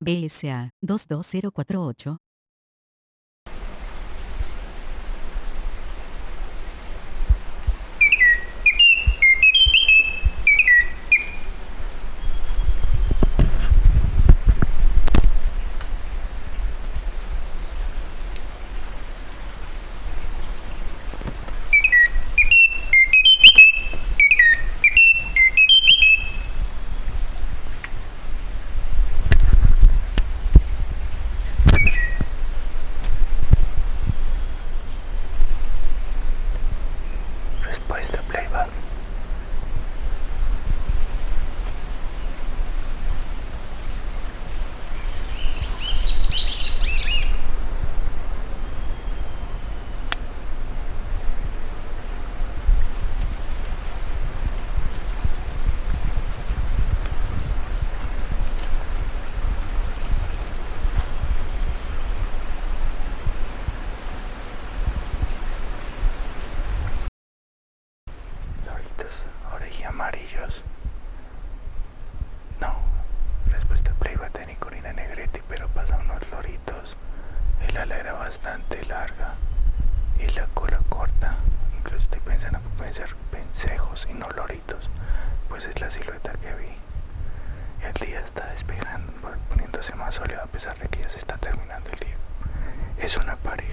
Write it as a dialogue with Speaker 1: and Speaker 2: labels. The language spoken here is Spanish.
Speaker 1: BSA 22048.
Speaker 2: Respuesta playback. Loritos, orejía amarillos. No, respuesta playback de Nicolina Negretti, pero pasan unos loritos. El ala era bastante larga y la cola corta. Incluso estoy pensando que pueden ser vencejos y no loritos, pues es la silueta que vi. El día está despejando, poniéndose más soleado a pesar de que ya se está terminando el día. Es una pared